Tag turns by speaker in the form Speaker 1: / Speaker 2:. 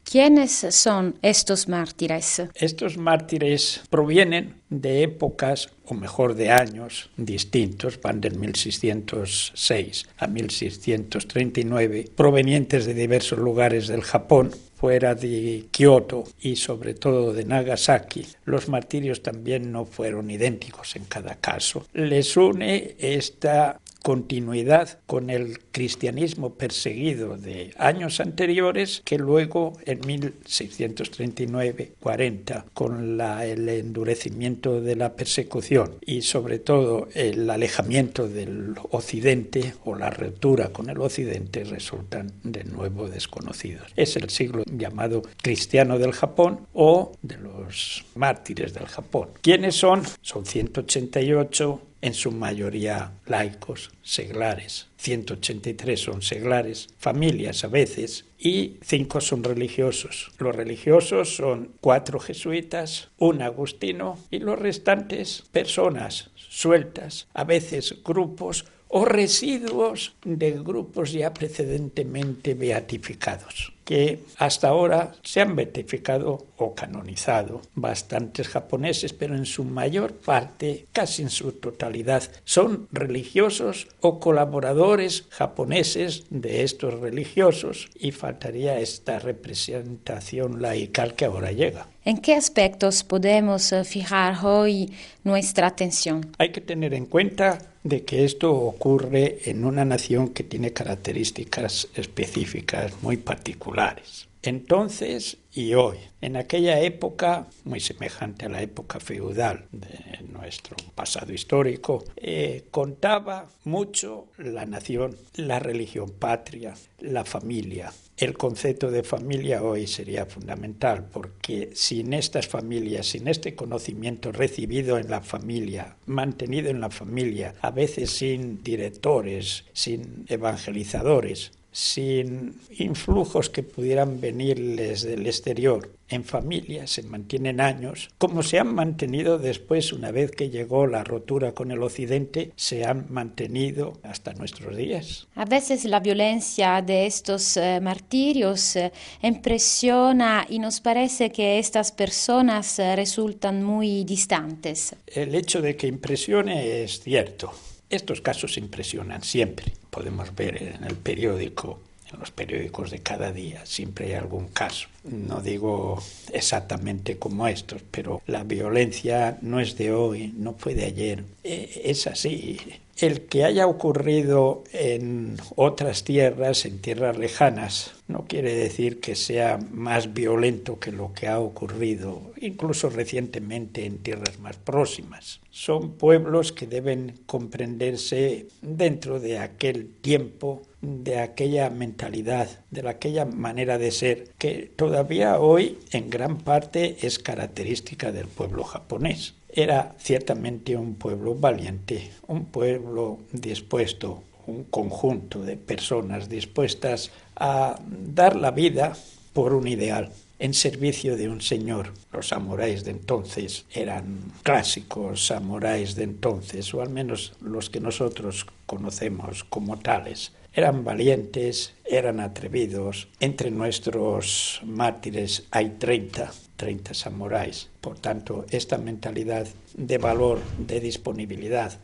Speaker 1: ¿Quiénes son estos mártires?
Speaker 2: Estos mártires provienen de épocas, o mejor de años distintos, van del 1606 a 1639, provenientes de diversos lugares del Japón, fuera de Kioto y sobre todo de Nagasaki. Los martirios también no fueron idénticos en cada caso. Les une esta continuidad con el cristianismo perseguido de años anteriores, que luego en 1639-40, con el endurecimiento de la persecución y sobre todo el alejamiento del occidente o la ruptura con el occidente, resultan de nuevo desconocidos. Es el siglo llamado cristiano del Japón o de los mártires del Japón. ¿Quiénes son? Son 188, en su mayoría laicos, seglares. 183 son seglares, familias a veces, y 5 son religiosos. Los religiosos son 4 jesuitas, 1 agustino y los restantes personas sueltas, a veces grupos o residuos de grupos ya precedentemente beatificados, que hasta ahora se han beatificado o canonizado bastantes japoneses, pero en su mayor parte, casi en su totalidad, son religiosos o colaboradores japoneses de estos religiosos, y faltaría esta representación laical que ahora llega.
Speaker 1: ¿En qué aspectos podemos fijar hoy nuestra atención?
Speaker 2: Hay que tener en cuenta de que esto ocurre en una nación que tiene características específicas muy particulares. Entonces y hoy, en aquella época, muy semejante a la época feudal de nuestro pasado histórico, contaba mucho la nación, la religión patria, la familia. El concepto de familia hoy sería fundamental, porque sin estas familias, sin este conocimiento recibido en la familia, mantenido en la familia, a veces sin directores, sin evangelizadores, sin influjos que pudieran venirles del exterior, en familia se mantienen años, como se han mantenido después, una vez que llegó la rotura con el occidente, se han mantenido hasta nuestros días.
Speaker 1: A veces la violencia de estos martirios impresiona y nos parece que estas personas resultan muy distantes.
Speaker 2: El hecho de que impresione es cierto. Estos casos impresionan siempre. Podemos ver en el periódico, en los periódicos de cada día, siempre hay algún caso. No digo exactamente como estos, pero la violencia no es de hoy, no fue de ayer. Es así. El que haya ocurrido en otras tierras, en tierras lejanas, no quiere decir que sea más violento que lo que ha ocurrido, incluso recientemente, en tierras más próximas. Son pueblos que deben comprenderse dentro de aquel tiempo, de aquella mentalidad, de aquella manera de ser, que todavía hoy en gran parte es característica del pueblo japonés. Era ciertamente un pueblo valiente, un pueblo dispuesto, un conjunto de personas dispuestas a dar la vida por un ideal, en servicio de un señor. Los samuráis de entonces eran clásicos samuráis de entonces, o al menos los que nosotros conocemos como tales. Eran valientes, eran atrevidos. Entre nuestros mártires hay 30 samuráis. Por tanto, esta mentalidad de valor, de disponibilidad